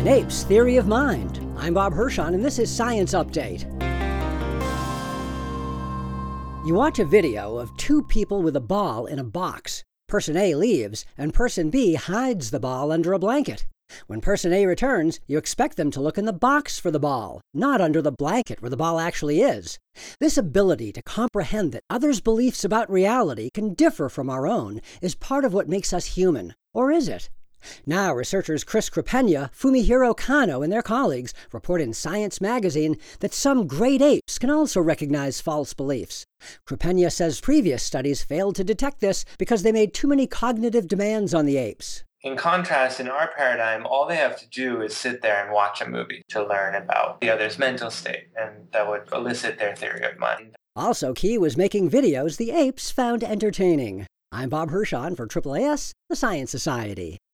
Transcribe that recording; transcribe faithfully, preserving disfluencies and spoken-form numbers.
An ape's theory of mind. I'm Bob Hirschon, and this is Science Update. You watch a video of two people with a ball in a box. Person A leaves, and person B hides the ball under a blanket. When person A returns, you expect them to look in the box for the ball, not under the blanket where the ball actually is. This ability to comprehend that others' beliefs about reality can differ from our own is part of what makes us human. Or is it? Now, researchers Chris Krippenja, Fumihiro Kano, and their colleagues report in Science magazine that some great apes can also recognize false beliefs. Krippenja says previous studies failed to detect this because they made too many cognitive demands on the apes. In contrast, in our paradigm, all they have to do is sit there and watch a movie to learn about the other's mental state, and that would elicit their theory of mind. Also key was making videos the apes found entertaining. I'm Bob Hirschon for A A A S, the Science Society.